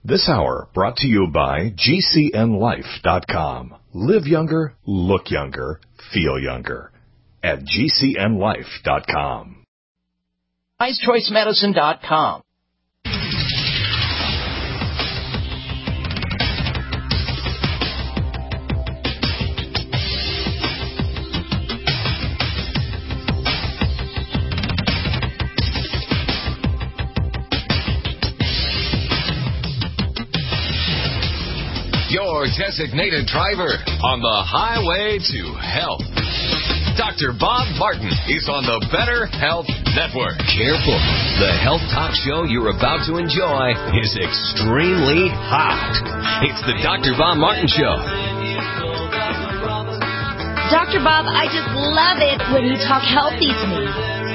This hour brought to you by GCNLife.com. Live younger, look younger, feel younger at GCNLife.com. WiseChoiceMedicine.com. Your designated driver on the highway to health. Dr. Bob Martin is on the Better Health Network. Careful. The health talk show you're about to enjoy is extremely hot. It's the Dr. Bob Martin Show. Dr. Bob, I just love it when you talk healthy to me.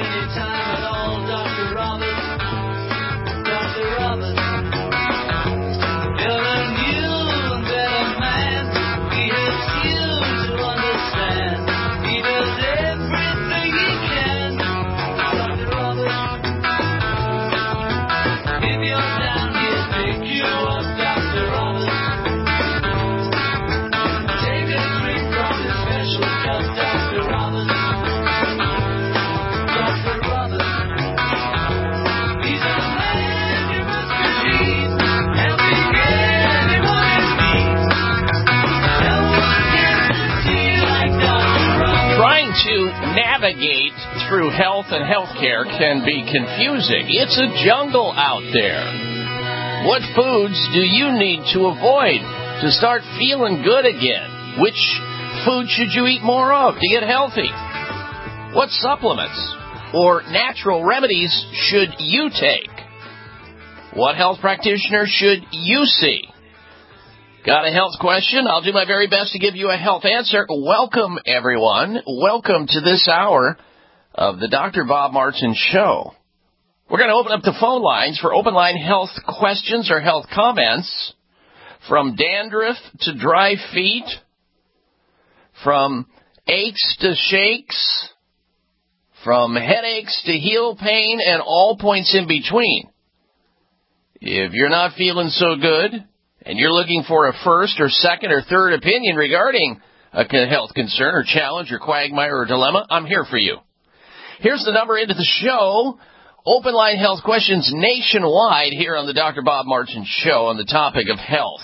To navigate through health and healthcare can be confusing. It's a jungle out there. What foods do you need to avoid to start feeling good again? Which food should you eat more of to get healthy? What supplements or natural remedies should you take? What health practitioner should you see? Got a health question? I'll do my very best to give you a health answer. Welcome, everyone. Welcome to this hour of the Dr. Bob Martin Show. We're going to open up the phone lines for open line health questions or health comments, from dandruff to dry feet, from aches to shakes, from headaches to heel pain, and all points in between. If you're not feeling so good, and you're looking for a first or second or third opinion regarding a health concern or challenge or quagmire or dilemma, I'm here for you. Here's the number into the show. Open line health questions nationwide here on the Dr. Bob Martin Show on the topic of health.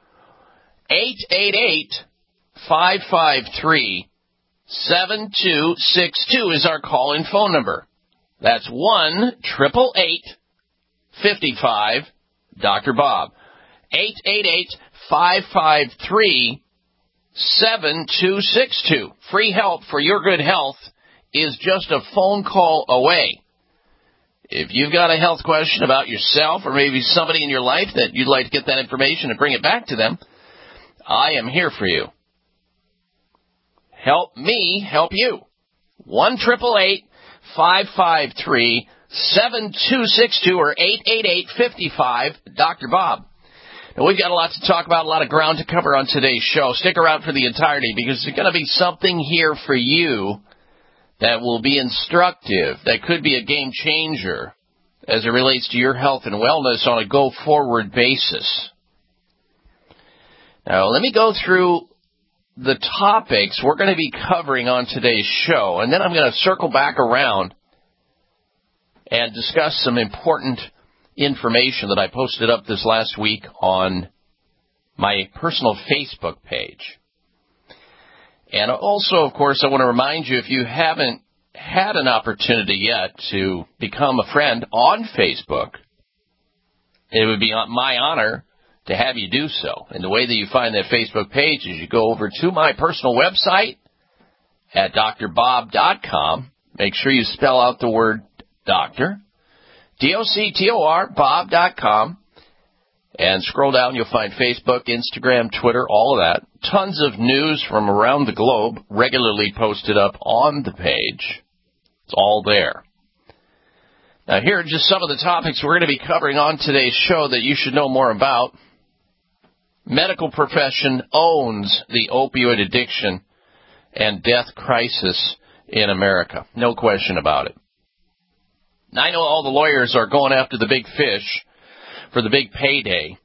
888-553-7262 is our call-in phone number. That's 1-888-55-Dr. Bob. 888-553-7262. Free help for your good health is just a phone call away. If you've got a health question about yourself or maybe somebody in your life that you'd like to get that information and bring it back to them, I am here for you. Help me help you. 1-888-553-7262 or 888-55-Dr. Bob. Now, we've got a lot to talk about, a lot of ground to cover on today's show. Stick around for the entirety because there's going to be something here for you that will be instructive, that could be a game changer as it relates to your health and wellness on a go-forward basis. Now, let me go through the topics we're going to be covering on today's show, and then I'm going to circle back around and discuss some important information that I posted up this last week on my personal Facebook page. And also, of course, I want to remind you, if you haven't had an opportunity yet to become a friend on Facebook, it would be my honor to have you do so. And the way that you find that Facebook page is you go over to my personal website at drbob.com. Make sure you spell out the word doctor. DOCTOR, Bob.com, and scroll down, you'll find Facebook, Instagram, Twitter, all of that. Tons of news from around the globe regularly posted up on the page. It's all there. Now, here are just some of the topics we're going to be covering on today's show that you should know more about. Medical profession owns the opioid addiction and death crisis in America. No question about it. Now, I know all the lawyers are going after the big fish for the big payday,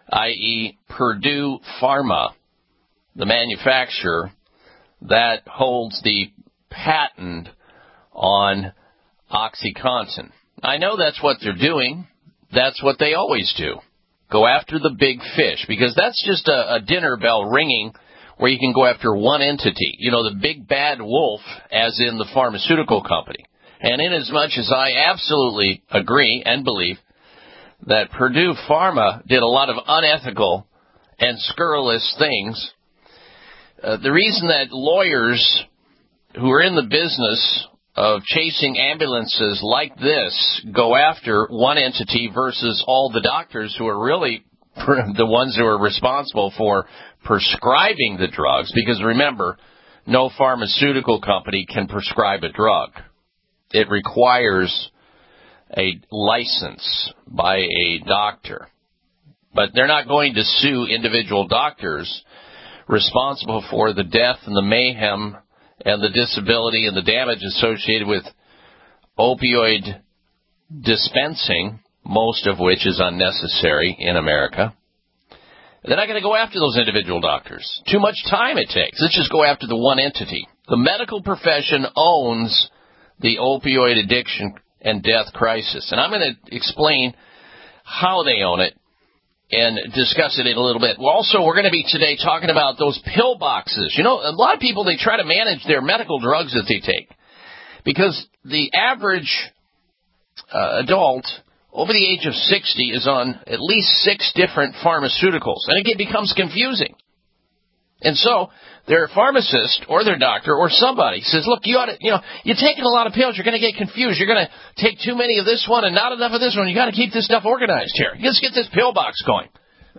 i.e. Purdue Pharma, the manufacturer that holds the patent on OxyContin. I know that's what they're doing. That's what they always do. Go after the big fish, because that's just a dinner bell ringing where you can go after one entity. You know, the big bad wolf, as in the pharmaceutical company. And inasmuch as I absolutely agree and believe that Purdue Pharma did a lot of unethical and scurrilous things, the reason that lawyers who are in the business of chasing ambulances like this go after one entity versus all the doctors who are really the ones who are responsible for prescribing the drugs, because remember, no pharmaceutical company can prescribe a drug. It requires a license by a doctor. But they're not going to sue individual doctors responsible for the death and the mayhem and the disability and the damage associated with opioid dispensing, most of which is unnecessary in America. They're not going to go after those individual doctors. Too much time it takes. Let's just go after the one entity. The medical profession owns the opioid addiction and death crisis. And I'm going to explain how they own it and discuss it in a little bit. Well, also, we're going to be today talking about those pill boxes. You know, a lot of people, they try to manage their medical drugs that they take, because the average adult over the age of 60 is on at least 6 different pharmaceuticals, and it becomes confusing. And so their pharmacist or their doctor or somebody says, look, you're taking a lot of pills. You're going to get confused. You're going to take too many of this one and not enough of this one. You got to keep this stuff organized here. Let's get this pill box going.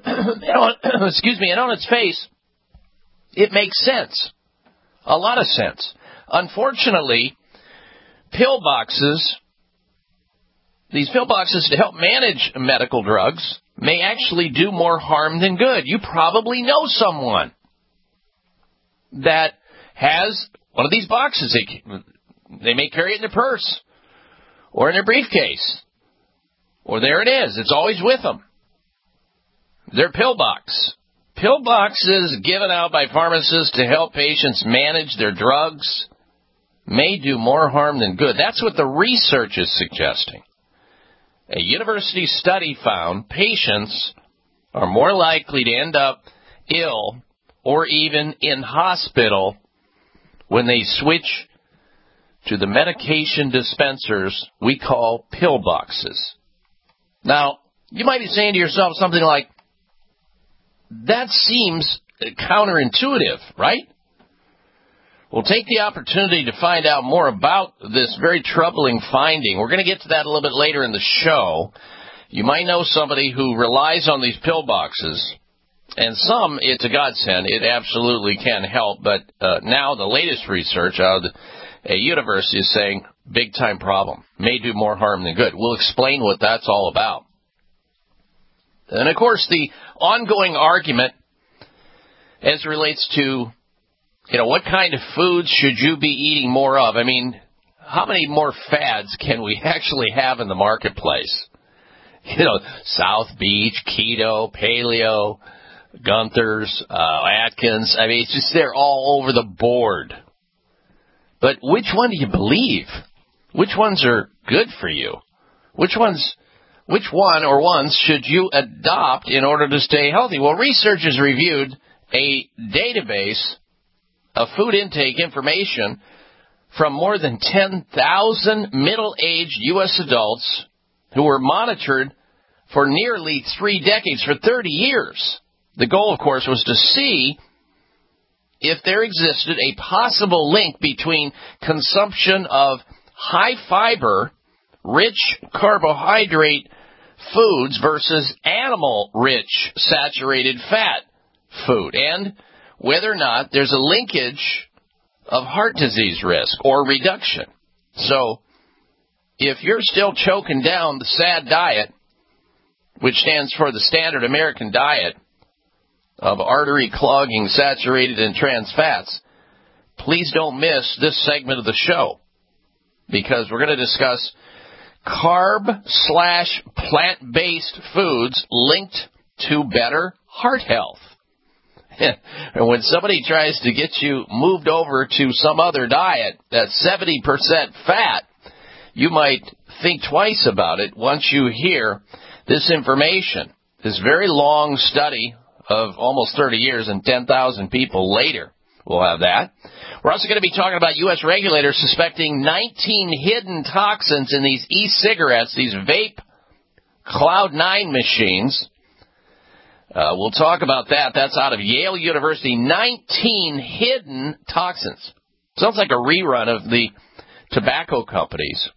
Excuse me. And on its face, it makes sense. A lot of sense. Unfortunately, pill boxes, these pill boxes to help manage medical drugs, may actually do more harm than good. You probably know someone that has one of these boxes. They may carry it in their purse or in their briefcase, or there it is. It's always with them. Their pill box. Pill boxes given out by pharmacists to help patients manage their drugs may do more harm than good. That's what the research is suggesting. A university study found patients are more likely to end up ill or even in hospital when they switch to the medication dispensers we call pill boxes. Now, you might be saying to yourself something like, that seems counterintuitive, right? We'll take the opportunity to find out more about this very troubling finding. We're going to get to that a little bit later in the show. You might know somebody who relies on these pill boxes. And some, it's a godsend. It absolutely can help. But now the latest research out of a university is saying big-time problem. May do more harm than good. We'll explain what that's all about. And, of course, the ongoing argument as it relates to, what kind of foods should you be eating more of? I mean, how many more fads can we actually have in the marketplace? South Beach, keto, paleo, Gunther's, Atkins. I mean, it's just they're all over the board. But which one do you believe? Which ones are good for you? Which one or ones should you adopt in order to stay healthy? Well, researchers reviewed a database of food intake information from more than 10,000 middle-aged U.S. adults who were monitored for nearly 3 decades, for 30 years. The goal, of course, was to see if there existed a possible link between consumption of high-fiber, rich carbohydrate foods versus animal-rich saturated fat food, and whether or not there's a linkage of heart disease risk or reduction. So, if you're still choking down the SAD diet, which stands for the Standard American Diet, of artery-clogging saturated and trans fats, please don't miss this segment of the show, because we're going to discuss carb/plant-based foods linked to better heart health. And when somebody tries to get you moved over to some other diet that's 70% fat, you might think twice about it once you hear this information. This very long study of almost 30 years and 10,000 people later will have that. We're also going to be talking about U.S. regulators suspecting 19 hidden toxins in these e-cigarettes, these vape Cloud9 machines. We'll talk about that. That's out of Yale University. 19 hidden toxins. Sounds like a rerun of the tobacco companies,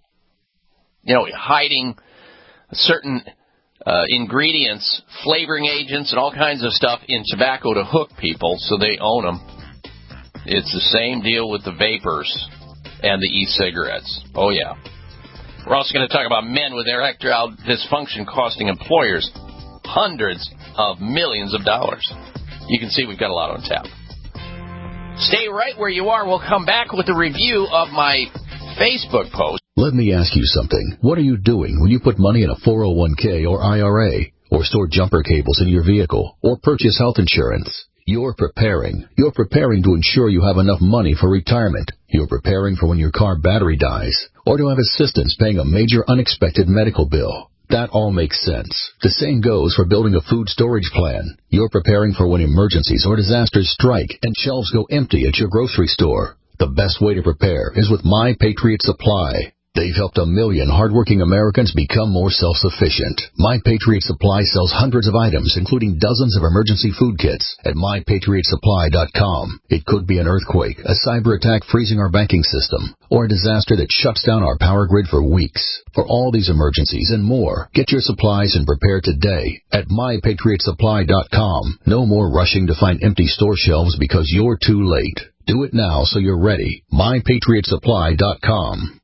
hiding certain ingredients, flavoring agents, and all kinds of stuff in tobacco to hook people so they own them. It's the same deal with the vapors and the e-cigarettes. Oh, yeah. We're also going to talk about men with erectile dysfunction costing employers hundreds of millions of dollars. You can see we've got a lot on tap. Stay right where you are. We'll come back with a review of my Facebook post. Let me ask you something. What are you doing when you put money in a 401k or IRA, or store jumper cables in your vehicle, or purchase health insurance? You're preparing. You're preparing to ensure you have enough money for retirement. You're preparing for when your car battery dies, or to have assistance paying a major unexpected medical bill. That all makes sense. The same goes for building a food storage plan. You're preparing for when emergencies or disasters strike and shelves go empty at your grocery store. The best way to prepare is with My Patriot Supply. They've helped 1 million hardworking Americans become more self-sufficient. My Patriot Supply sells hundreds of items, including dozens of emergency food kits at MyPatriotSupply.com. It could be an earthquake, a cyber attack freezing our banking system, or a disaster that shuts down our power grid for weeks. For all these emergencies and more, get your supplies and prepare today at MyPatriotSupply.com. No more rushing to find empty store shelves because you're too late. Do it now so you're ready. MyPatriotSupply.com.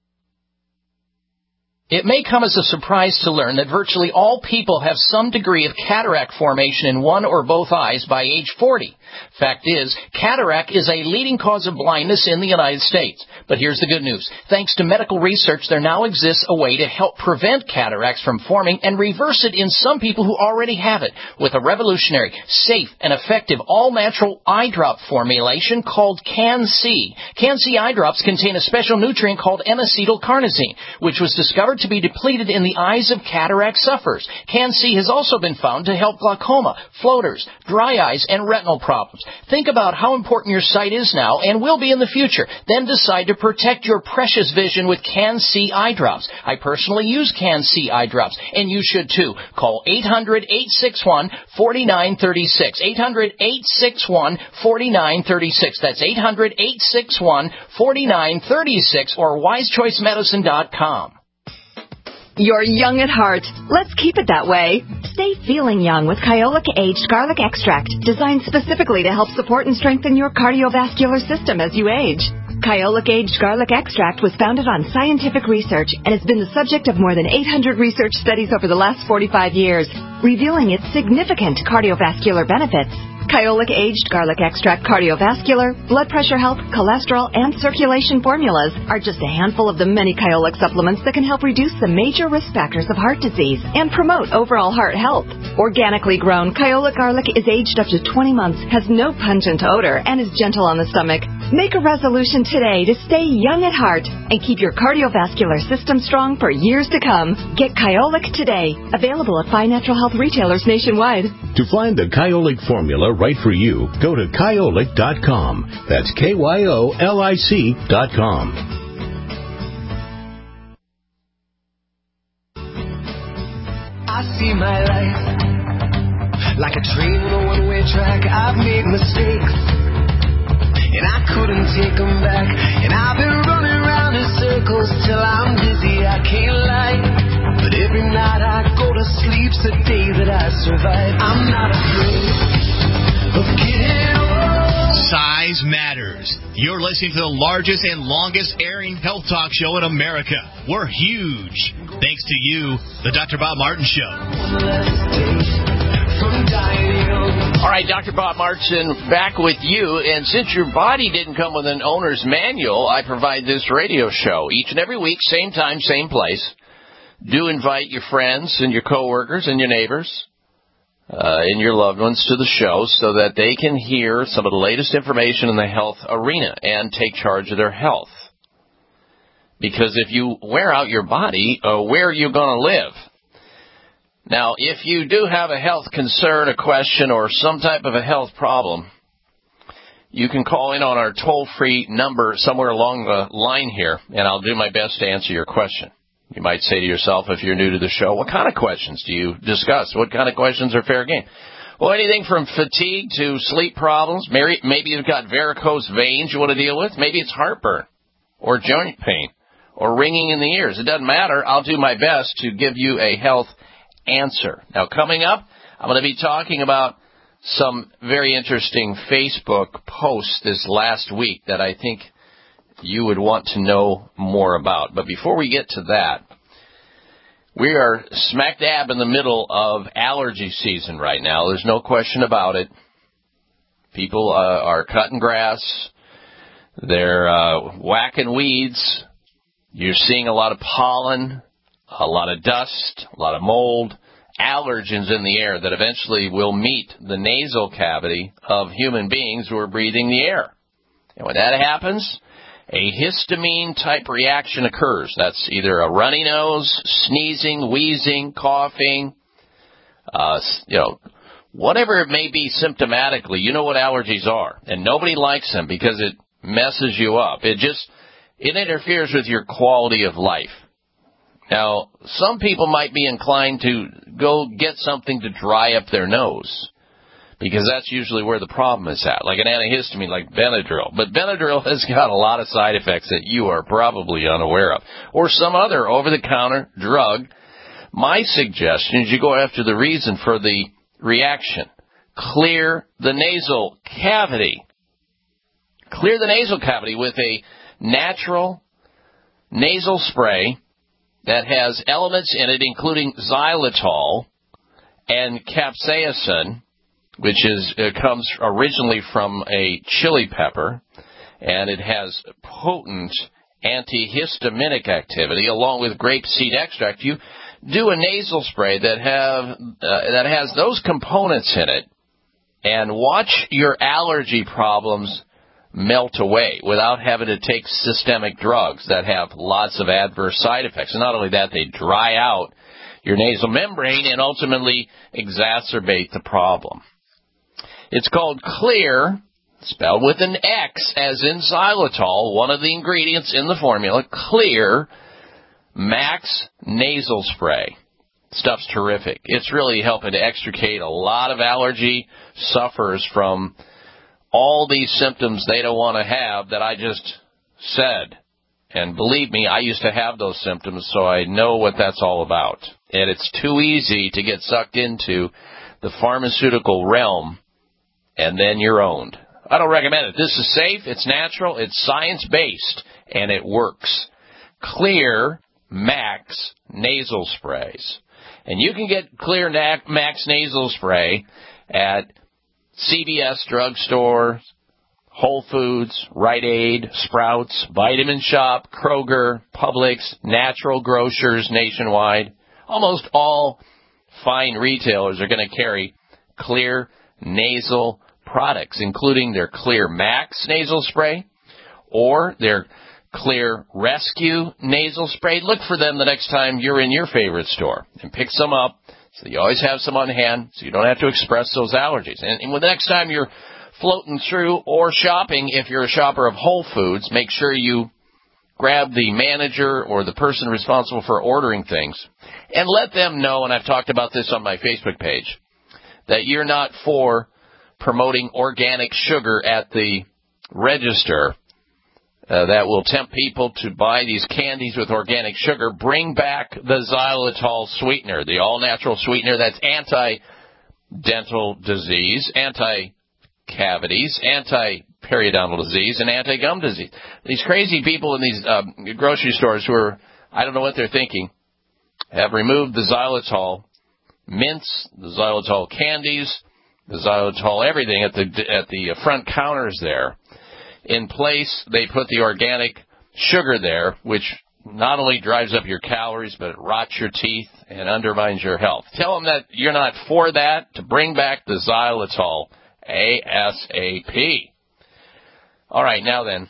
It may come as a surprise to learn that virtually all people have some degree of cataract formation in one or both eyes by age 40. Fact is, cataract is a leading cause of blindness in the United States. But here's the good news. Thanks to medical research, there now exists a way to help prevent cataracts from forming and reverse it in some people who already have it with a revolutionary, safe, and effective all-natural eye drop formulation called Can-C. Can-C eye drops contain a special nutrient called N-acetylcarnosine, which was discovered to be depleted in the eyes of cataract sufferers. Can-C has also been found to help glaucoma, floaters, dry eyes, and retinal problems. Think about how important your sight is now and will be in the future. Then decide to protect your precious vision with Can-C eye drops. I personally use Can-C eye drops, and you should too. Call 800-861-4936. 800-861-4936. That's 800-861-4936 or wisechoicemedicine.com. You're young at heart. Let's keep it that way. Stay feeling young with Kyolic Aged Garlic Extract, designed specifically to help support and strengthen your cardiovascular system as you age. Kyolic Aged Garlic Extract was founded on scientific research and has been the subject of more than 800 research studies over the last 45 years, revealing its significant cardiovascular benefits. Kyolic Aged Garlic Extract cardiovascular, blood pressure health, cholesterol, and circulation formulas are just a handful of the many Kyolic supplements that can help reduce the major risk factors of heart disease and promote overall heart health. Organically grown, Kyolic garlic is aged up to 20 months, has no pungent odor, and is gentle on the stomach. Make a resolution today to stay young at heart and keep your cardiovascular system strong for years to come. Get Kyolic today. Available at fine natural health retailers nationwide. To find the Kyolic formula right for you, go to Kyolic.com. That's KYOLIC.com. I see my life like a train on a one-way track. I've made mistakes, and I couldn't take them back. And I've been running around in circles till I'm dizzy, I can't lie. But every night I go to sleep's the day that I survive. I'm not afraid of getting old. Size matters. You're listening to the largest and longest airing health talk show in America. We're huge. Thanks to you, the Dr. Bob Martin Show. All right, Dr. Bob Martin back with you. And since your body didn't come with an owner's manual, I provide this radio show each and every week, same time, same place. Do invite your friends and your coworkers and your neighbors. and your loved ones to the show so that they can hear some of the latest information in the health arena and take charge of their health. Because if you wear out your body, where are you going to live? Now, if you do have a health concern, a question, or some type of a health problem, you can call in on our toll-free number somewhere along the line here, and I'll do my best to answer your question. You might say to yourself, if you're new to the show, what kind of questions do you discuss? What kind of questions are fair game? Well, anything from fatigue to sleep problems. Maybe you've got varicose veins you want to deal with. Maybe it's heartburn or joint pain or ringing in the ears. It doesn't matter. I'll do my best to give you a health answer. Now, coming up, I'm going to be talking about some very interesting Facebook posts this last week that I think you would want to know more about. But before we get to that, we are smack dab in the middle of allergy season right now. There's no question about it. People are cutting grass. They're whacking weeds. You're seeing a lot of pollen, a lot of dust, a lot of mold, allergens in the air that eventually will meet the nasal cavity of human beings who are breathing the air. And when that happens, a histamine-type reaction occurs. That's either a runny nose, sneezing, wheezing, coughing, whatever it may be symptomatically. You know what allergies are, and nobody likes them because it messes you up. It interferes with your quality of life. Now, some people might be inclined to go get something to dry up their nose, because that's usually where the problem is at, like an antihistamine, like Benadryl. But Benadryl has got a lot of side effects that you are probably unaware of, or some other over-the-counter drug. My suggestion is you go after the reason for the reaction. Clear the nasal cavity. Clear the nasal cavity with a natural nasal spray that has elements in it including xylitol and capsaicin, which comes originally from a chili pepper, and it has potent antihistaminic activity along with grapeseed extract. You do a nasal spray that has those components in it, and watch your allergy problems melt away without having to take systemic drugs that have lots of adverse side effects. And not only that, they dry out your nasal membrane and ultimately exacerbate the problem. It's called Clear, spelled with an X, as in xylitol, one of the ingredients in the formula, Clear Max Nasal Spray. Stuff's terrific. It's really helping to extricate a lot of allergy sufferers from all these symptoms they don't want to have that I just said. And believe me, I used to have those symptoms, so I know what that's all about. And it's too easy to get sucked into the pharmaceutical realm, and then you're owned. I don't recommend it. This is safe, it's natural, it's science-based, and it works. Clear Max Nasal Sprays. And you can get Clear Max Nasal Spray at CVS drugstore, Whole Foods, Rite Aid, Sprouts, Vitamin Shop, Kroger, Publix, Natural Grocers nationwide. Almost all fine retailers are going to carry Clear nasal products, including their Clear Max nasal spray or their Clear Rescue nasal spray. Look for them the next time you're in your favorite store and pick some up so you always have some on hand so you don't have to express those allergies. And the next time you're floating through or shopping, if you're a shopper of Whole Foods, make sure you grab the manager or the person responsible for ordering things and let them know, and I've talked about this on my Facebook page, that you're not for promoting organic sugar at the register that will tempt people to buy these candies with organic sugar. Bring back the xylitol sweetener, the all-natural sweetener that's anti-dental disease, anti-cavities, anti-periodontal disease, and anti-gum disease. These crazy people in these grocery stores who are, I don't know what they're thinking, have removed the xylitol mints, the xylitol candies, the xylitol everything at the front counters there. In place, they put the organic sugar there, which not only drives up your calories, but it rots your teeth and undermines your health. Tell them that you're not for that, to bring back the xylitol ASAP. All right, now then,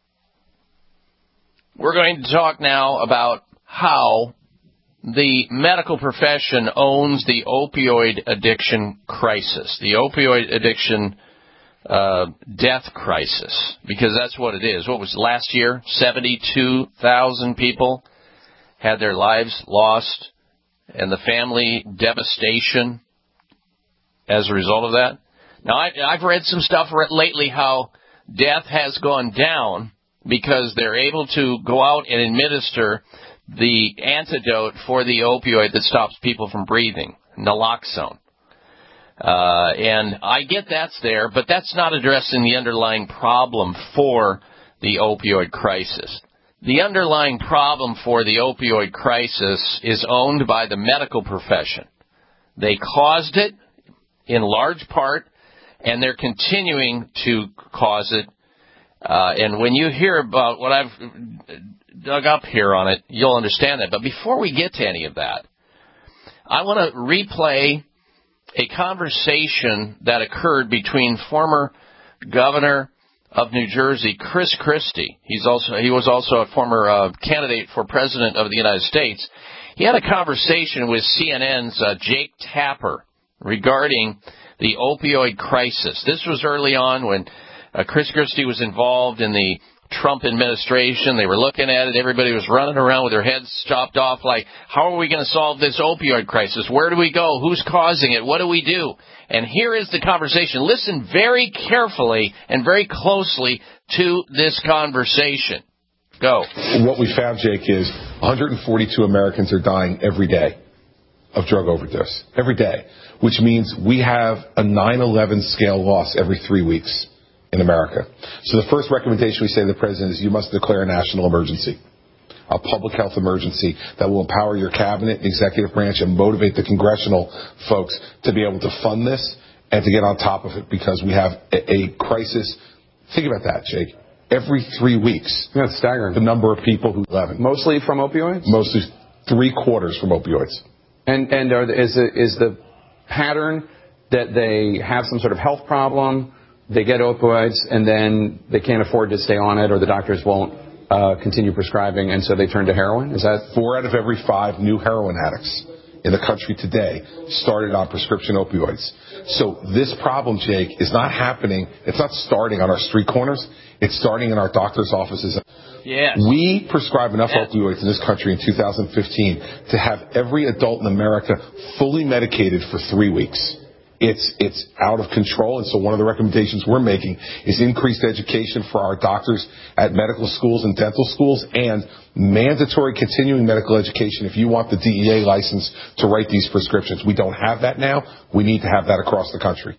we're going to talk now about how the medical profession owns the opioid addiction crisis, the opioid addiction death crisis, because that's what it is. What was last year? 72,000 people had their lives lost, and the family devastation as a result of that. Now, I've read some stuff lately how death has gone down because they're able to go out and administer the antidote for the opioid that stops people from breathing, naloxone. And I get that's there, but that's not addressing the underlying problem for the opioid crisis. The underlying problem for the opioid crisis is owned by the medical profession. They caused it in large part, and they're continuing to cause it. And when you hear about what I've dug up here on it, you'll understand that. But before we get to any of that, I want to replay a conversation that occurred between former governor of New Jersey, Chris Christie. He was also a former candidate for president of the United States. He had a conversation with CNN's Jake Tapper regarding the opioid crisis. This was early on when Chris Christie was involved in the Trump administration. They were looking at it. Everybody was running around with their heads chopped off like, how are we going to solve this opioid crisis? Where do we go? Who's causing it? What do we do? And here is the conversation. Listen very carefully and very closely to this conversation. Go. What we found, Jake, is 142 Americans are dying every day of drug overdose. Every day. Which means we have a 9/11 scale loss every 3 weeks in America. So the first recommendation we say to the president is you must declare a national emergency, a public health emergency that will empower your cabinet, executive branch, and motivate the congressional folks to be able to fund this and to get on top of it, because we have a crisis. Think about that, Jake. Every 3 weeks. That's staggering. The number of people who live in. Mostly from opioids? Mostly 3/4 from opioids. And is the pattern that they have some sort of health problem, they get opioids, and then they can't afford to stay on it, or the doctors won't continue prescribing, and so they turn to heroin? Is that 4 out of every 5 new heroin addicts in the country today started on prescription opioids? So this problem, Jake, is not happening. It's not starting on our street corners. It's starting in our doctor's offices. Yes. We prescribe enough opioids in this country in 2015 to have every adult in America fully medicated for 3 weeks. It's out of control, and so one of the recommendations we're making is increased education for our doctors at medical schools and dental schools, and mandatory continuing medical education if you want the DEA license to write these prescriptions. We don't have that now. We need to have that across the country.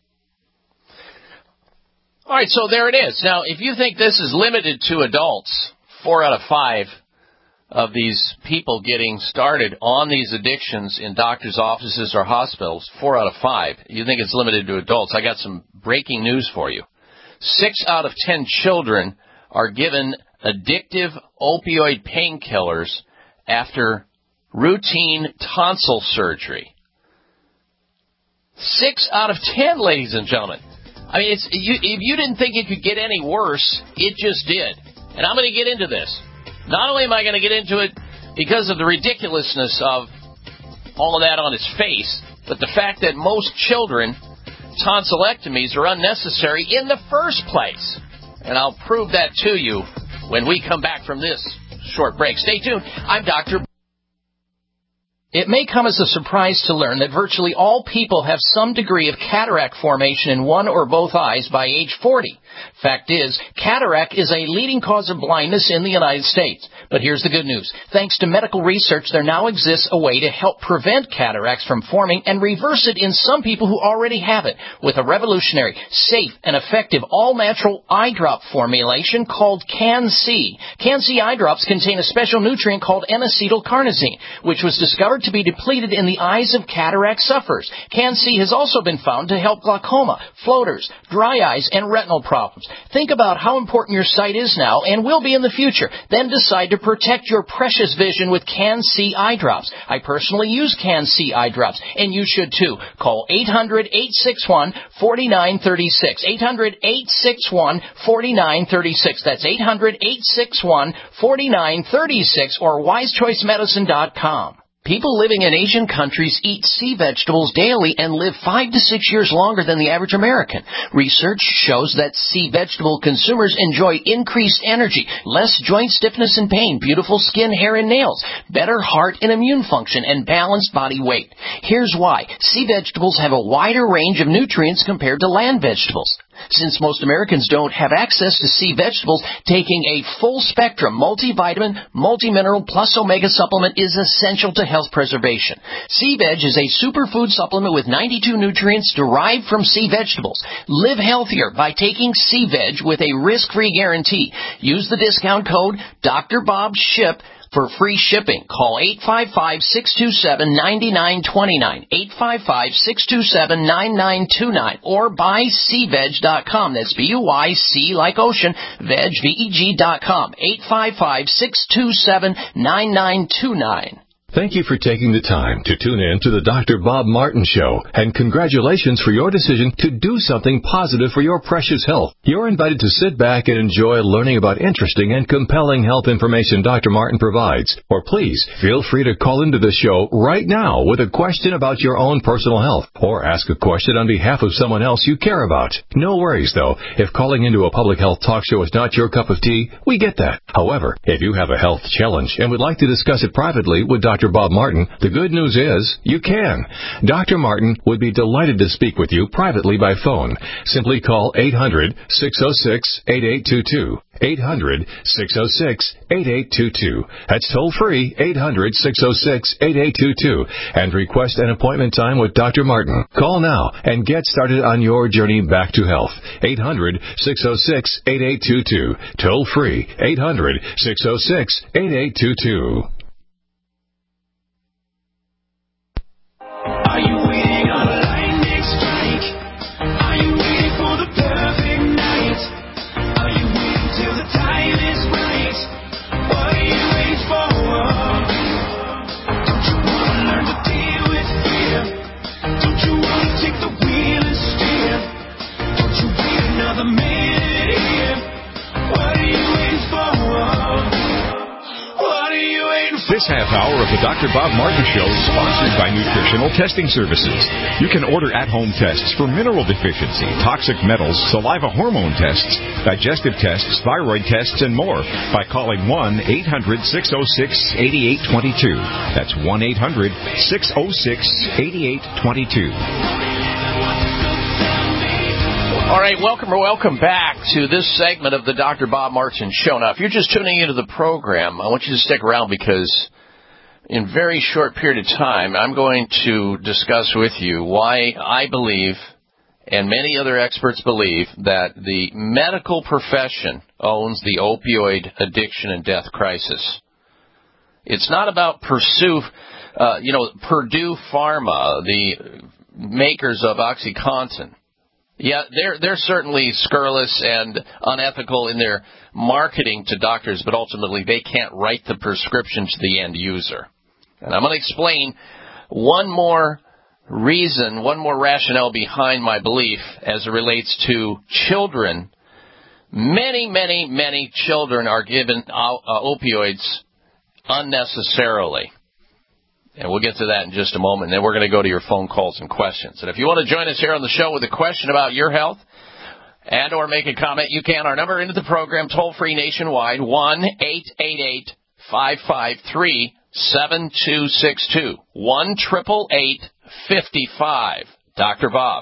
All right, so there it is. Now, if you think this is limited to adults, 4 out of 5 of these people getting started on these addictions in doctors' offices or hospitals, 4 out of 5. You think it's limited to adults. I got some breaking news for you. 6 out of 10 children are given addictive opioid painkillers after routine tonsil surgery. 6 out of 10, ladies and gentlemen. I mean, if you didn't think it could get any worse, it just did. And I'm going to get into this. Not only am I going to get into it because of the ridiculousness of all of that on its face, but the fact that most children, tonsillectomies are unnecessary in the first place. And I'll prove that to you when we come back from this short break. Stay tuned. I'm Dr. It may come as a surprise to learn that virtually all people have some degree of cataract formation in one or both eyes by age 40. Fact is, cataract is a leading cause of blindness in the United States. But here's the good news. Thanks to medical research, there now exists a way to help prevent cataracts from forming and reverse it in some people who already have it with a revolutionary, safe, and effective all-natural eye drop formulation called Can-C. Can-C eye drops contain a special nutrient called N-acetylcarnosine, which was discovered afford to be depleted in the eyes of cataract sufferers. Can-C has also been found to help glaucoma, floaters, dry eyes, and retinal problems. Think about how important your sight is now and will be in the future. Then decide to protect your precious vision with Can-C eye drops. I personally use Can-C eye drops, and you should too. Call 800-861-4936. 800-861-4936. That's 800-861-4936 or wisechoicemedicine.com. People living in Asian countries eat sea vegetables daily and live 5 to 6 years longer than the average American. Research shows that sea vegetable consumers enjoy increased energy, less joint stiffness and pain, beautiful skin, hair, and nails, better heart and immune function, and balanced body weight. Here's why. Sea vegetables have a wider range of nutrients compared to land vegetables. Since most Americans don't have access to sea vegetables, taking a full-spectrum multivitamin, multimineral plus omega supplement is essential to health preservation. Sea Veg is a superfood supplement with 92 nutrients derived from sea vegetables. Live healthier by taking Sea Veg with a risk-free guarantee. Use the discount code Dr. Bob SHIP for free shipping. Call 855-627-9929, 855-627-9929, or buy SeaVeg.com. That's B-U-Y-C like ocean, veg, V-E-G.com, 855-627-9929. Thank you for taking the time to tune in to the Dr. Bob Martin Show, and congratulations for your decision to do something positive for your precious health. You're invited to sit back and enjoy learning about interesting and compelling health information Dr. Martin provides. Or please, feel free to call into the show right now with a question about your own personal health, or ask a question on behalf of someone else you care about. No worries, though. If calling into a public health talk show is not your cup of tea, we get that. However, if you have a health challenge and would like to discuss it privately with Dr. Bob Martin, the good news is you can. Dr. Martin would be delighted to speak with you privately by phone. Simply call 800-606-8822. 800-606-8822. That's toll free, 800-606-8822. And request an appointment time with Dr. Martin. Call now and get started on your journey back to health. 800-606-8822. Toll free, 800-606-8822. Are you waiting on a lightning strike? Are you waiting for the perfect night? Are you waiting till the time is right? What are you waiting for? Don't you want to learn to deal with fear? Don't you want to take the wheel and steer? Don't you wait another minute here? What are you waiting for? What are you waiting for? This half hour of the Dr. Bob Martin Show is sponsored by Nutritional Testing Services. You can order at-home tests for mineral deficiency, toxic metals, saliva hormone tests, digestive tests, thyroid tests, and more by calling 1-800-606-8822. That's 1-800-606-8822. All right, welcome back to this segment of the Dr. Bob Martin Show. Now, if you're just tuning into the program, I want you to stick around because in a very short period of time, I'm going to discuss with you why I believe, and many other experts believe, that the medical profession owns the opioid addiction and death crisis. It's not about Purdue Pharma, the makers of OxyContin. Yeah, they're certainly scurrilous and unethical in their marketing to doctors, but ultimately they can't write the prescription to the end user. And I'm going to explain one more reason, one more rationale behind my belief as it relates to children. Many children are given opioids unnecessarily. And we'll get to that in just a moment. Then we're going to go to your phone calls and questions. And if you want to join us here on the show with a question about your health and or make a comment, you can. Our number into the program, toll-free nationwide, 1-888-553-7262. 1-888-55. Dr. Bob.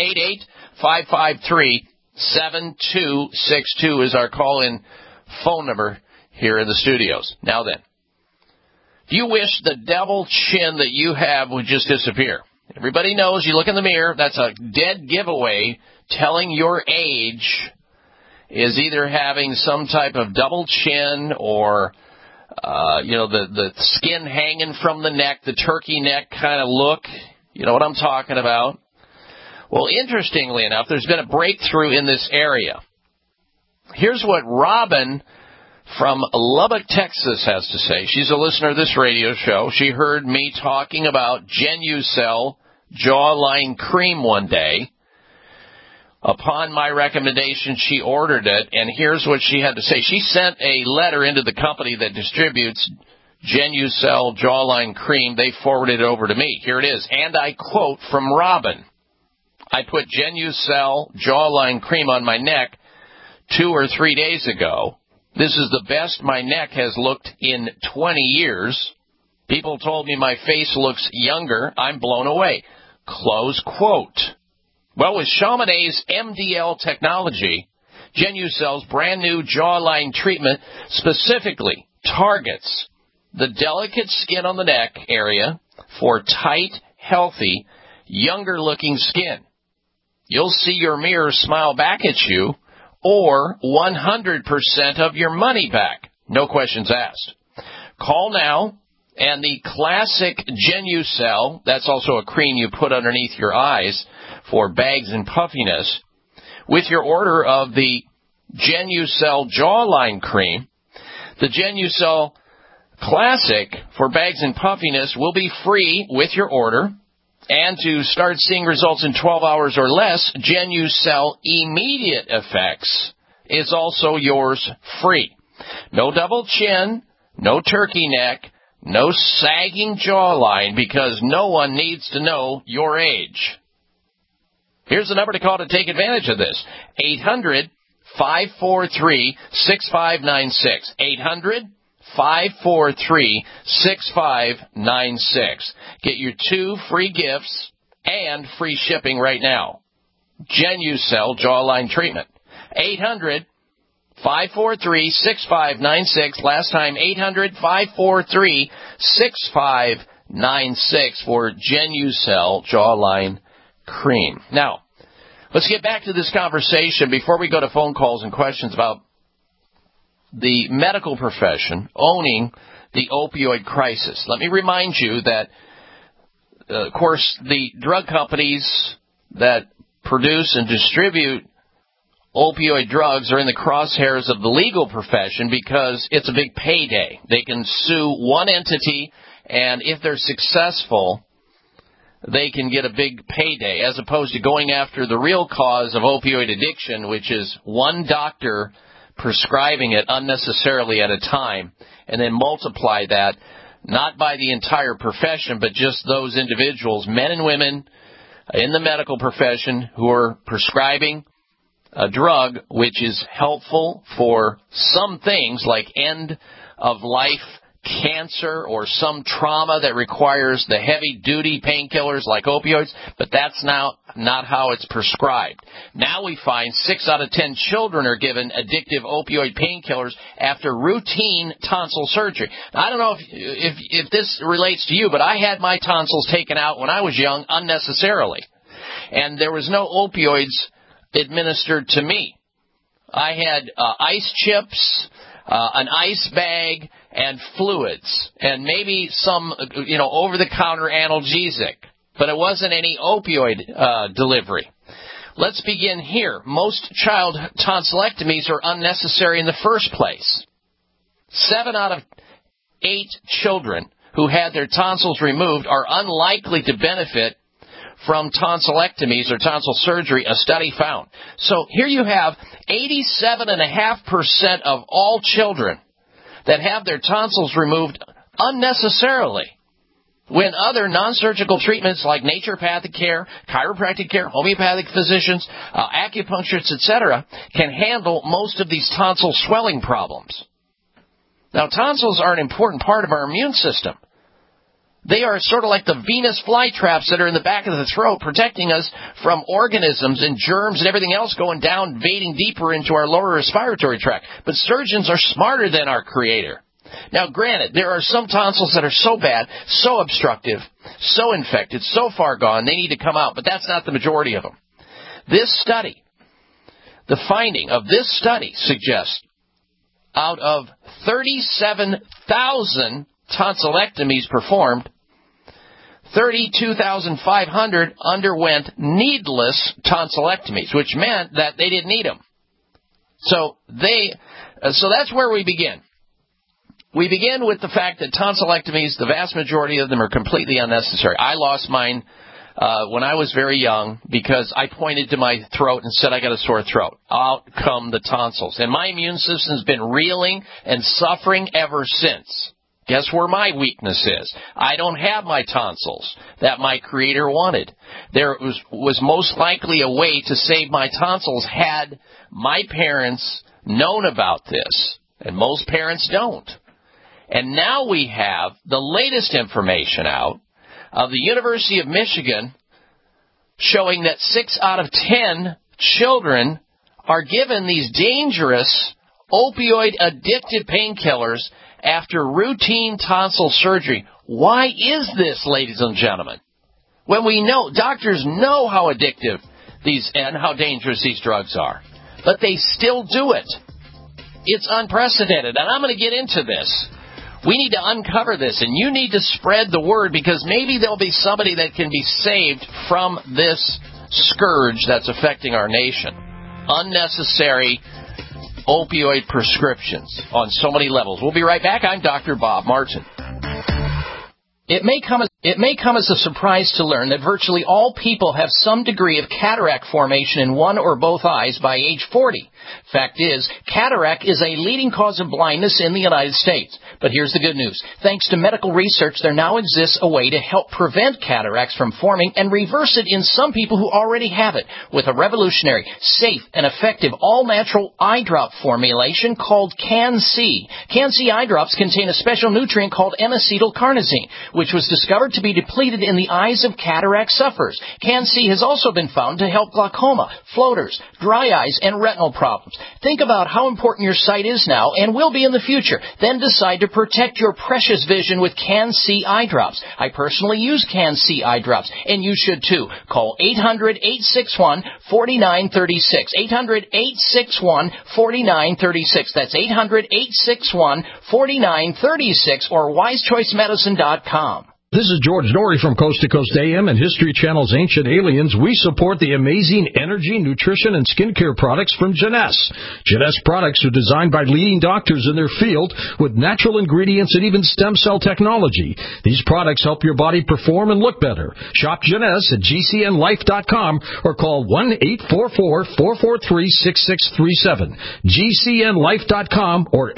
888-553-7262 is our call-in phone number here in the studios. Now then. Do you wish the devil chin that you have would just disappear? Everybody knows, you look in the mirror, that's a dead giveaway. Telling your age is either having some type of double chin or the skin hanging from the neck, the turkey neck kind of look. You know what I'm talking about? Well, interestingly enough, there's been a breakthrough in this area. Here's what Robin from Lubbock, Texas has to say. She's a listener of this radio show. She heard me talking about Genucel jawline cream one day. Upon my recommendation, she ordered it, and here's what she had to say. She sent a letter into the company that distributes Genucel jawline cream. They forwarded it over to me. Here it is, and I quote from Robin. I put Genucel jawline cream on my neck 2 or 3 days ago. This is the best my neck has looked in 20 years. People told me my face looks younger. I'm blown away. Close quote. Well, with Chamonix's MDL technology, Genucel's brand new jawline treatment specifically targets the delicate skin on the neck area for tight, healthy, younger-looking skin. You'll see your mirror smile back at you, or 100% of your money back. No questions asked. Call now, and the classic Genucel, that's also a cream you put underneath your eyes for bags and puffiness, with your order of the Genucel jawline cream. The Genucel Classic for bags and puffiness will be free with your order. And to start seeing results in 12 hours or less, Genucel Immediate Effects is also yours free. No double chin, no turkey neck, no sagging jawline, because no one needs to know your age. Here's the number to call to take advantage of this. 800-543-6596. 800-543-6596. Get your 2 free gifts and free shipping right now. Genucel jawline treatment. 800-543-6596. Last time, 800-543-6596 for Genucel jawline cream. Now, let's get back to this conversation before we go to phone calls and questions about the medical profession owning the opioid crisis. Let me remind you that, of course, the drug companies that produce and distribute opioid drugs are in the crosshairs of the legal profession because it's a big payday. They can sue one entity, and if they're successful, they can get a big payday, as opposed to going after the real cause of opioid addiction, which is one doctor prescribing it unnecessarily at a time, and then multiply that not by the entire profession, but just those individuals, men and women in the medical profession who are prescribing a drug which is helpful for some things like end-of-life cancer or some trauma that requires the heavy-duty painkillers like opioids, but that's now not how it's prescribed. Now we find 6 out of 10 children are given addictive opioid painkillers after routine tonsil surgery. Now, I don't know if this relates to you, but I had my tonsils taken out when I was young unnecessarily, and there was no opioids administered to me. I had ice chips, an ice bag, and fluids, and maybe some, over-the-counter analgesic, but it wasn't any opioid delivery. Let's begin here. Most child tonsillectomies are unnecessary in the first place. 7 out of 8 children who had their tonsils removed are unlikely to benefit from tonsillectomies or tonsil surgery, a study found. So here you have 87.5% of all children that have their tonsils removed unnecessarily, when other non-surgical treatments like naturopathic care, chiropractic care, homeopathic physicians, acupuncturists, etc., can handle most of these tonsil swelling problems. Now, tonsils are an important part of our immune system. They are sort of like the Venus flytraps that are in the back of the throat, protecting us from organisms and germs and everything else going down, vading deeper into our lower respiratory tract. But surgeons are smarter than our Creator. Now, granted, there are some tonsils that are so bad, so obstructive, so infected, so far gone, they need to come out, but that's not the majority of them. This study, the finding of this study suggests out of 37,000 tonsillectomies performed, 32,500 underwent needless tonsillectomies, which meant that they didn't need them. So that's where we begin. We begin with the fact that tonsillectomies, the vast majority of them are completely unnecessary. I lost mine when I was very young because I pointed to my throat and said I got a sore throat. Out come the tonsils. And my immune system's been reeling and suffering ever since. Guess where my weakness is? I don't have my tonsils that my Creator wanted. There was most likely a way to save my tonsils had my parents known about this. And most parents don't. And now we have the latest information out of the University of Michigan showing that 6 out of 10 children are given these dangerous opioid-addicted painkillers after routine tonsil surgery. Why is this, ladies and gentlemen? When we know, doctors know how addictive these and how dangerous these drugs are, but they still do it. It's unprecedented, and I'm going to get into this. We need to uncover this, and you need to spread the word because maybe there'll be somebody that can be saved from this scourge that's affecting our nation. Unnecessary opioid prescriptions on so many levels. We'll be right back. I'm Dr. Bob Martin. It may come as a surprise to learn that virtually all people have some degree of cataract formation in one or both eyes by age 40. Fact is, cataract is a leading cause of blindness in the United States. But here's the good news. Thanks to medical research, there now exists a way to help prevent cataracts from forming and reverse it in some people who already have it with a revolutionary, safe, and effective all-natural eye drop formulation called Can-C. Can-C eye drops contain a special nutrient called N-acetylcarnosine, which was discovered to be depleted in the eyes of cataract sufferers. Can-C has also been found to help glaucoma, floaters, dry eyes, and retinal problems. Think about how important your sight is now and will be in the future. Then decide to protect your precious vision with Can-C eye drops. I personally use Can-C eye drops, and you should too. Call 800-861-4936. 800-861-4936. That's 800-861-4936 or wisechoicemedicine.com. This is George Norrie from Coast to Coast AM and History Channel's Ancient Aliens. We support the amazing energy, nutrition, and skincare products from Jeunesse. Jeunesse products are designed by leading doctors in their field with natural ingredients and even stem cell technology. These products help your body perform and look better. Shop Jeunesse at GCNlife.com or call 1-844-443-6637. GCNlife.com or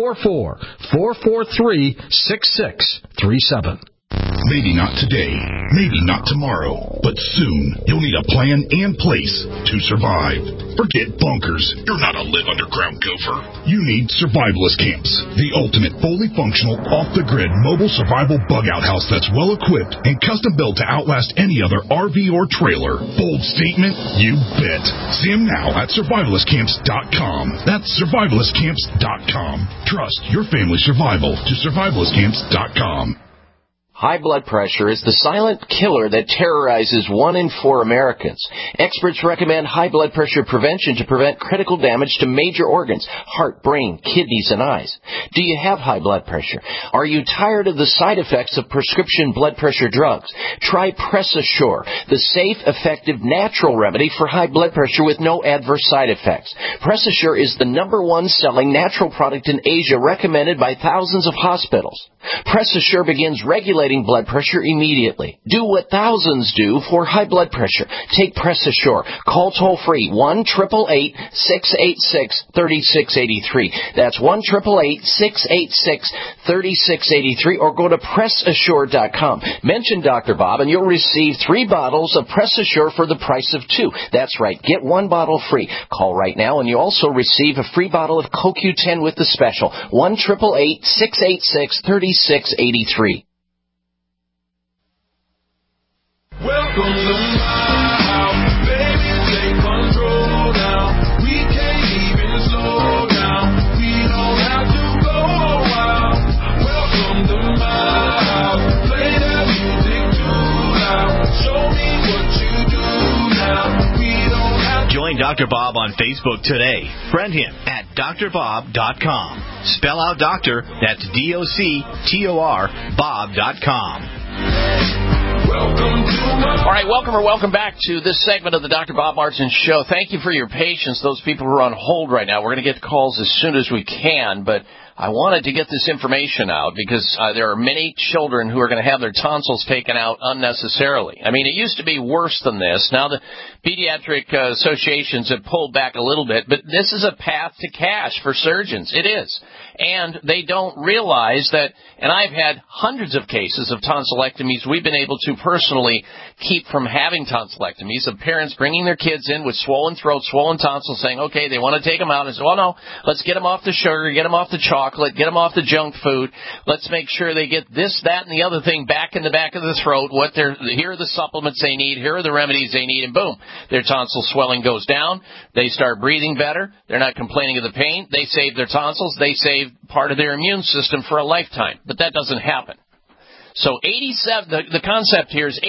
844-443-6637. Maybe not today, maybe not tomorrow, but soon you'll need a plan and place to survive. Forget bunkers. You're not a live underground gopher. You need survivalist camps, the ultimate fully functional, off-the-grid mobile survival bug-out house that's well-equipped and custom-built to outlast any other RV or trailer. Bold statement? You bet. See them now at survivalistcamps.com. That's survivalistcamps.com. Trust your family's survival to survivalistcamps.com. High blood pressure is the silent killer that terrorizes 1 in 4 Americans. Experts recommend high blood pressure prevention to prevent critical damage to major organs, heart, brain, kidneys, and eyes. Do you have high blood pressure? Are you tired of the side effects of prescription blood pressure drugs? Try PressAssure, the safe, effective, natural remedy for high blood pressure with no adverse side effects. PressAssure is the #1 selling natural product in Asia recommended by thousands of hospitals. PressAssure begins regulating blood pressure immediately. Do what thousands do for high blood pressure. Take PressAssure. Call toll-free 1-888-686-3683. That's 1-888-686-3683 or go to PressAssure.com. Mention Dr. Bob and you'll receive 3 bottles of PressAssure for the price of 2. That's right. Get 1 bottle free. Call right now and you also receive a free bottle of CoQ10 with the special. 1-888-686-3683. Welcome to my house, baby, take control now. We can't even slow down. We don't have to go out. Welcome to my house, play that music too loud. Show me what you do now. We don't have to. Join Join Dr. Bob on Facebook today. Friend him at drbob.com. Spell out doctor, that's DOCTOR, Bob.com. All right, welcome back to this segment of the Dr. Bob Martin Show. Thank you for your patience. Those people who are on hold right now, we're going to get calls as soon as we can, but I wanted to get this information out because there are many children who are going to have their tonsils taken out unnecessarily. I mean, it used to be worse than this. Now the pediatric associations have pulled back a little bit, but this is a path to cash for surgeons. It is. And they don't realize that, and I've had hundreds of cases of tonsillectomies we've been able to personally keep from having tonsillectomies, of parents bringing their kids in with swollen throat, swollen tonsils, saying, okay, they want to take them out. And say, well, no, let's get them off the sugar, get them off the chocolate, get them off the junk food. Let's make sure they get this, that, and the other thing back in the back of the throat. Here are the supplements they need. Here are the remedies they need. And boom, their tonsil swelling goes down. They start breathing better. They're not complaining of the pain. They save their tonsils. They save part of their immune system for a lifetime. But that doesn't happen. So the concept here is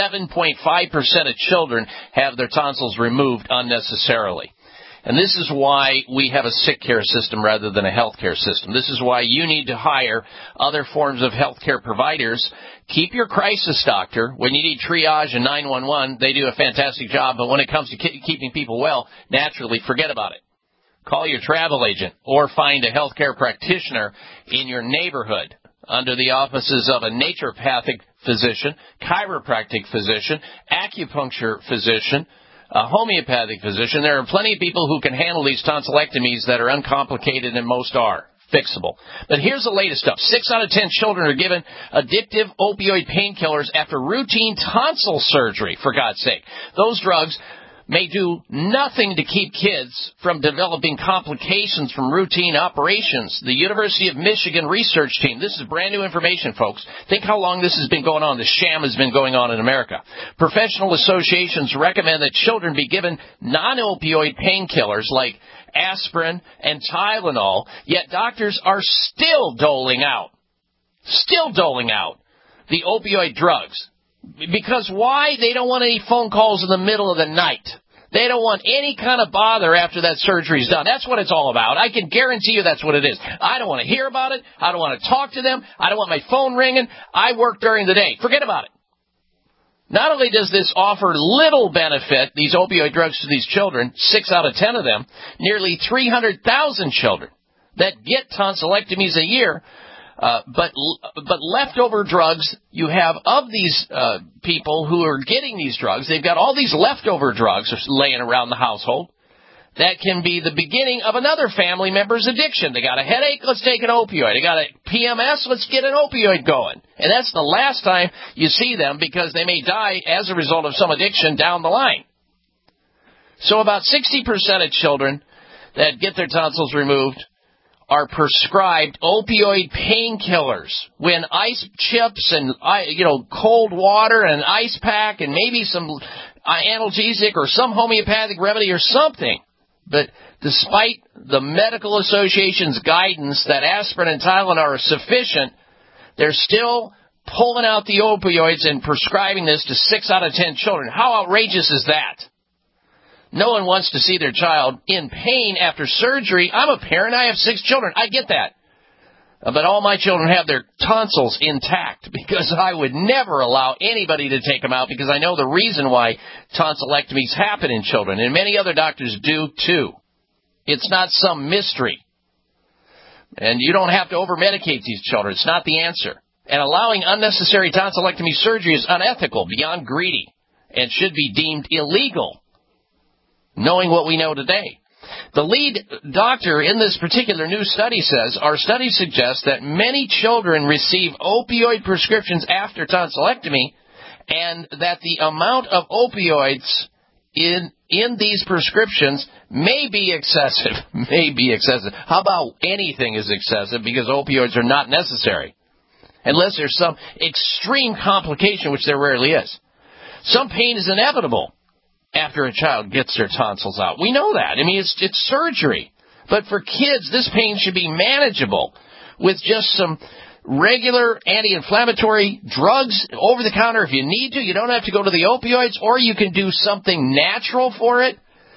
87.5% of children have their tonsils removed unnecessarily. And this is why we have a sick care system rather than a health care system. This is why you need to hire other forms of health care providers. Keep your crisis doctor. When you need triage and 911, they do a fantastic job. But when it comes to keeping people well, naturally, forget about it. Call your travel agent or find a health care practitioner in your neighborhood under the offices of a naturopathic physician, chiropractic physician, acupuncture physician, a homeopathic physician. There are plenty of people who can handle these tonsillectomies that are uncomplicated, and most are fixable. But here's the latest stuff. 6 out of 10 children are given addictive opioid painkillers after routine tonsil surgery, for God's sake. Those drugs may do nothing to keep kids from developing complications from routine operations. The University of Michigan research team, this is brand new information, folks. Think how long this has been going on. The sham has been going on in America. Professional associations recommend that children be given non-opioid painkillers like aspirin and Tylenol, yet doctors are still doling out the opioid drugs. Because why? They don't want any phone calls in the middle of the night. They don't want any kind of bother after that surgery's done. That's what it's all about. I can guarantee you that's what it is. I don't want to hear about it. I don't want to talk to them. I don't want my phone ringing. I work during the day. Forget about it. Not only does this offer little benefit, these opioid drugs, to these children, 6 out of 10 of them, nearly 300,000 children that get tonsillectomies a year, but leftover drugs, you have of these people who are getting these drugs, they've got all these leftover drugs laying around the household. That can be the beginning of another family member's addiction. They got a headache, let's take an opioid. They got a PMS, let's get an opioid going. And that's the last time you see them, because they may die as a result of some addiction down the line. So about 60% of children that get their tonsils removed are prescribed opioid painkillers, when ice chips and cold water and an ice pack and maybe some analgesic or some homeopathic remedy or something. But despite the medical association's guidance that aspirin and Tylenol are sufficient, they're still pulling out the opioids and prescribing this to 6 out of 10 children. How outrageous is that? No one wants to see their child in pain after surgery. I'm a parent. I have 6 children. I get that. But all my children have their tonsils intact, because I would never allow anybody to take them out, because I know the reason why tonsillectomies happen in children, and many other doctors do too. It's not some mystery. And you don't have to over-medicate these children. It's not the answer. And allowing unnecessary tonsillectomy surgery is unethical, beyond greedy, and should be deemed illegal, knowing what we know today. The lead doctor in this particular new study says, our study suggests that many children receive opioid prescriptions after tonsillectomy, and that the amount of opioids in these prescriptions may be excessive. How about anything is excessive, because opioids are not necessary, unless there's some extreme complication, which there rarely is. Some pain is inevitable after a child gets their tonsils out. We know that. I mean, it's surgery. But for kids, this pain should be manageable with just some regular anti-inflammatory drugs over the counter if you need to. You don't have to go to the opioids, or you can do something natural for it.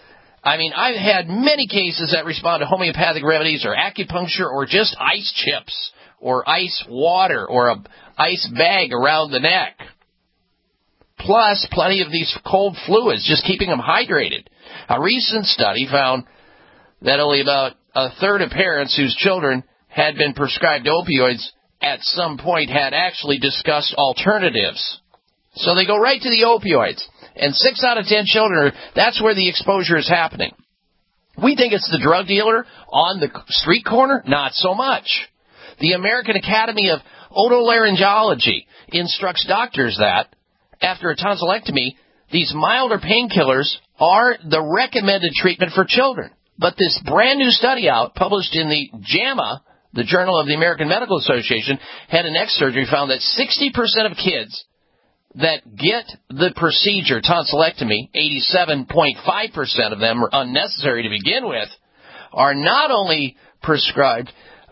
I mean, I've had many cases that respond to homeopathic remedies or acupuncture or just ice chips or ice water or a ice bag around the neck. Plus, plenty of these cold fluids, just keeping them hydrated. A recent study found that only about a third of parents whose children had been prescribed opioids at some point had actually discussed alternatives. So they go right to the opioids. And 6 out of 10 children, that's where the exposure is happening. We think it's the drug dealer on the street corner? Not so much. The American Academy of Otolaryngology instructs doctors that after a tonsillectomy, these milder painkillers are the recommended treatment for children. But this brand new study out, published in the JAMA, the Journal of the American Medical Association, Head and Neck Surgery, found that 60% of kids that get the procedure, tonsillectomy, 87.5% of them are unnecessary to begin with, are not only prescribed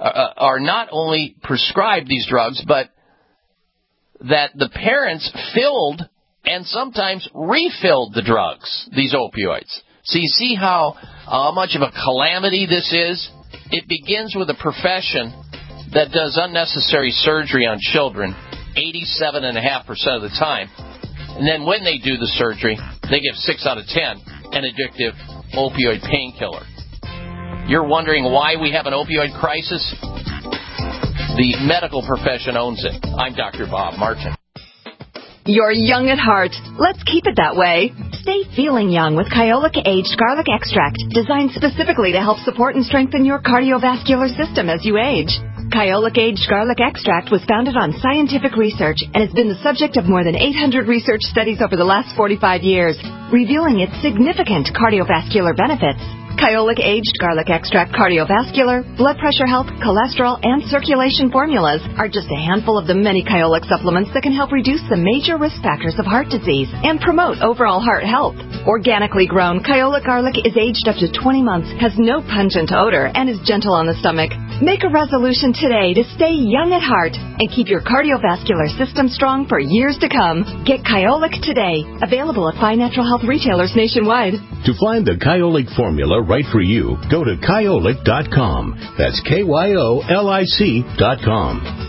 these drugs, but that the parents filled and sometimes refilled the drugs, these opioids. So you see how much of a calamity this is? It begins with a profession that does unnecessary surgery on children 87.5% of the time. And then when they do the surgery, they give 6 out of 10 an addictive opioid painkiller. You're wondering why we have an opioid crisis? The medical profession owns it. I'm Dr. Bob Martin. You're young at heart. Let's keep it that way. Stay feeling young with Kyolic Aged Garlic Extract, designed specifically to help support and strengthen your cardiovascular system as you age. Kyolic Aged Garlic Extract was founded on scientific research and has been the subject of more than 800 research studies over the last 45 years, revealing its significant cardiovascular benefits. Kyolic Aged Garlic Extract cardiovascular, blood pressure health, cholesterol, and circulation formulas are just a handful of the many Kyolic supplements that can help reduce the major risk factors of heart disease and promote overall heart health. Organically grown, Kyolic garlic is aged up to 20 months, has no pungent odor, and is gentle on the stomach. Make a resolution today to stay young at heart and keep your cardiovascular system strong for years to come. Get Kyolic today. Available at fine natural health retailers nationwide. To find the Kyolic formula right for you, go to Kyolic.com. That's KYOLIC.com.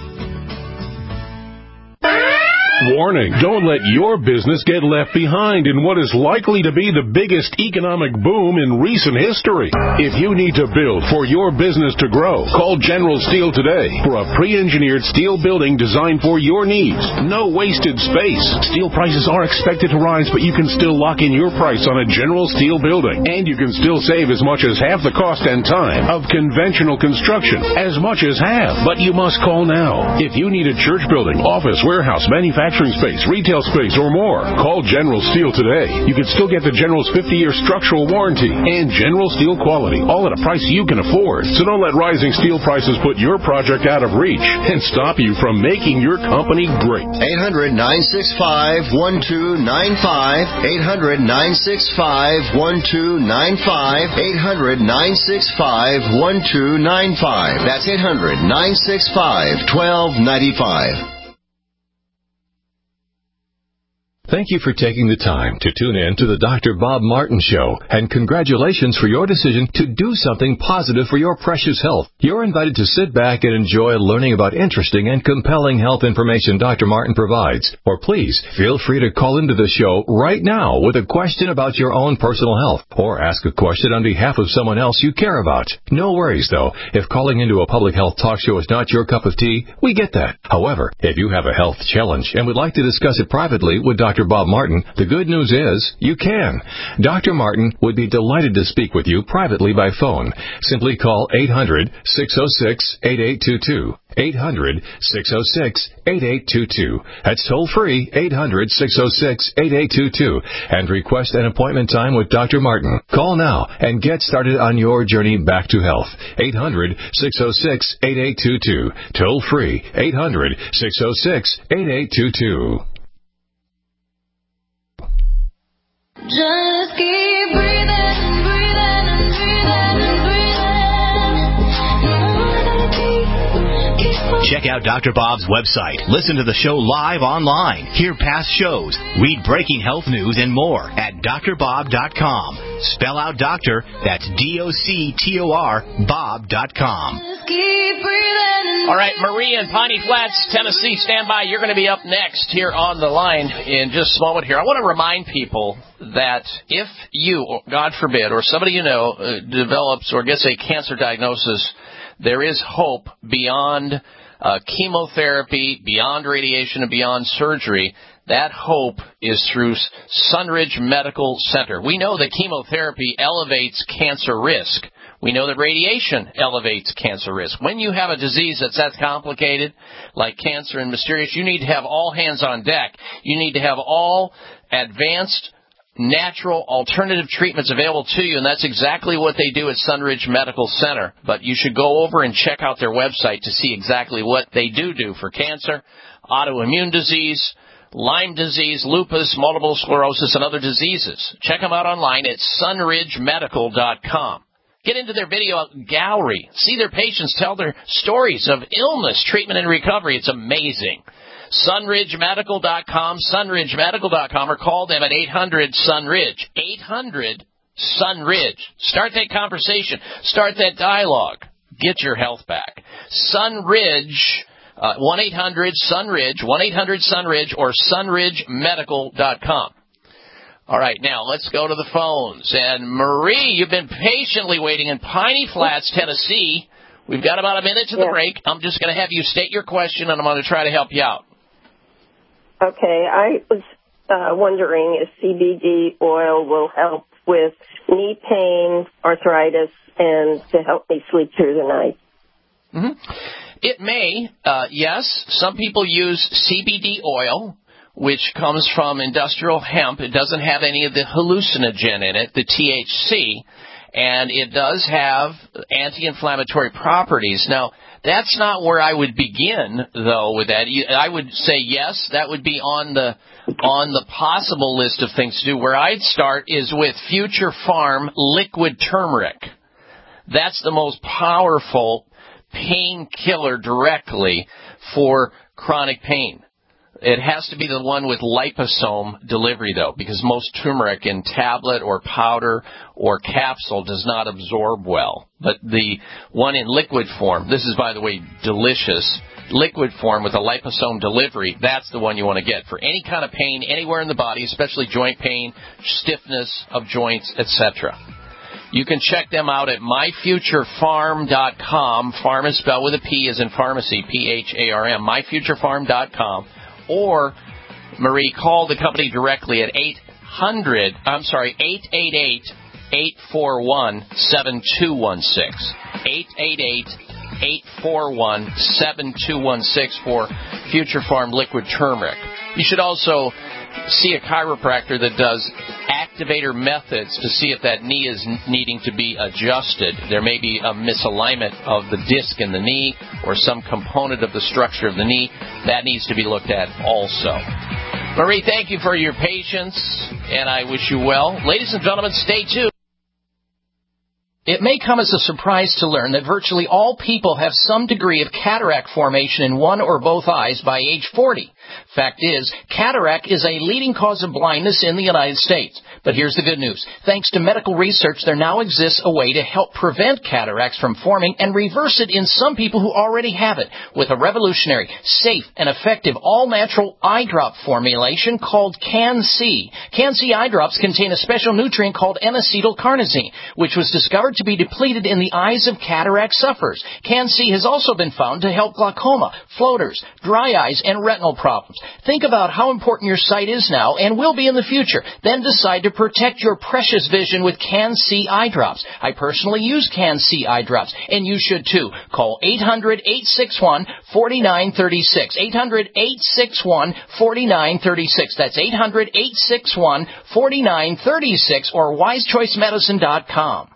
Warning, don't let your business get left behind in what is likely to be the biggest economic boom in recent history. If you need to build for your business to grow, call General Steel today for a pre-engineered steel building designed for your needs. No wasted space. Steel prices are expected to rise, but you can still lock in your price on a General Steel building. And you can still save as much as half the cost and time of conventional construction. As much as half. But you must call now. If you need a church building, office, warehouse, manufacturing space, retail space, or more, call General Steel today. You can still get the General's 50-year structural warranty and General Steel quality, all at a price you can afford. So don't let rising steel prices put your project out of reach and stop you from making your company great. 800-965-1295. 800-965-1295. 800-965-1295. That's 800-965-1295. Thank you for taking the time to tune in to the Dr. Bob Martin Show, and congratulations for your decision to do something positive for your precious health. You're invited to sit back and enjoy learning about interesting and compelling health information Dr. Martin provides. Or please, feel free to call into the show right now with a question about your own personal health, or ask a question on behalf of someone else you care about. No worries, though. If calling into a public health talk show is not your cup of tea, we get that. However, if you have a health challenge and would like to discuss it privately with Dr. Bob Martin, the good news is you can. Dr. Martin would be delighted to speak with you privately by phone. Simply call 800-606-8822. 800-606-8822. That's toll free, 800-606-8822, and request an appointment time with Dr. Martin. Call now and get started on your journey back to health. 800-606-8822. Toll free, 800-606-8822. Just keep breathing and breathing and breathing and breathing. Check out Dr. Bob's website. Listen to the show live online. Hear past shows. Read breaking health news and more at drbob.com. Spell out doctor, that's DOCTOR, Bob.com. All right, Marie in Piney Flats, Tennessee, stand by. You're going to be up next here on the line in just a moment here. I want to remind people that if you, God forbid, or somebody you know develops or gets a cancer diagnosis, there is hope beyond chemotherapy, beyond radiation, and beyond surgery. That hope is through Sunridge Medical Center. We know that chemotherapy elevates cancer risk. We know that radiation elevates cancer risk. When you have a disease that's that complicated, like cancer and mysterious, you need to have all hands on deck. You need to have all advanced, natural, alternative treatments available to you, and that's exactly what they do at Sunridge Medical Center. But you should go over and check out their website to see exactly what they do for cancer, autoimmune disease, Lyme disease, lupus, multiple sclerosis, and other diseases. Check them out online at sunridgemedical.com. Get into their video gallery. See their patients tell their stories of illness, treatment, and recovery. It's amazing. sunridgemedical.com, sunridgemedical.com, or call them at 800-SUNRIDGE. 800-SUNRIDGE. Start that conversation. Start that dialogue. Get your health back. Sunridge, 1-800-SUNRIDGE, 1-800-SUNRIDGE, or sunridgemedical.com. All right, now let's go to the phones. And Marie, you've been patiently waiting in Piney Flats, Tennessee. We've got about a minute to the break. I'm just going to have you state your question, and I'm going to try to help you out. Okay, I was wondering if CBD oil will help with knee pain, arthritis, and to help me sleep through the night. Mm-hmm. It may, yes. Some people use CBD oil, which comes from industrial hemp. It doesn't have any of the hallucinogen in it, the THC, and it does have anti-inflammatory properties. Now, that's not where I would begin, though, with that. I would say yes, that would be on the possible list of things to do. Where I'd start is with Future Farm liquid turmeric. That's the most powerful painkiller directly for chronic pain. It has to be the one with liposome delivery, though, because most turmeric in tablet or powder or capsule does not absorb well. But the one in liquid form, this is, by the way, delicious, liquid form with a liposome delivery, that's the one you want to get for any kind of pain anywhere in the body, especially joint pain, stiffness of joints, etc. You can check them out at myfuturefarm.com. Farm is spelled with a P as in pharmacy, P-H-A-R-M, myfuturefarm.com. Or, Marie, call the company directly at 888-841-7216. 888-841-7216 for Future Farm liquid turmeric. You should also see a chiropractor that does activator methods to see if that knee is needing to be adjusted. There may be a misalignment of the disc in the knee or some component of the structure of the knee. That needs to be looked at also. Marie, thank you for your patience, and I wish you well. Ladies and gentlemen, stay tuned. It may come as a surprise to learn that virtually all people have some degree of cataract formation in one or both eyes by age 40. Fact is, cataract is a leading cause of blindness in the United States. But here's the good news. Thanks to medical research, there now exists a way to help prevent cataracts from forming and reverse it in some people who already have it with a revolutionary, safe, and effective all-natural eye drop formulation called Can-C. Can-C eye drops contain a special nutrient called N-acetylcarnosine, which was discovered to be depleted in the eyes of cataract sufferers. Can-C has also been found to help glaucoma, floaters, dry eyes, and retinal problems. Think about how important your sight is now and will be in the future. Then decide to protect your precious vision with Can-C eye drops. I personally use Can-C eye drops, and you should too. Call 800-861-4936. 800-861-4936. That's 800-861-4936 or wisechoicemedicine.com.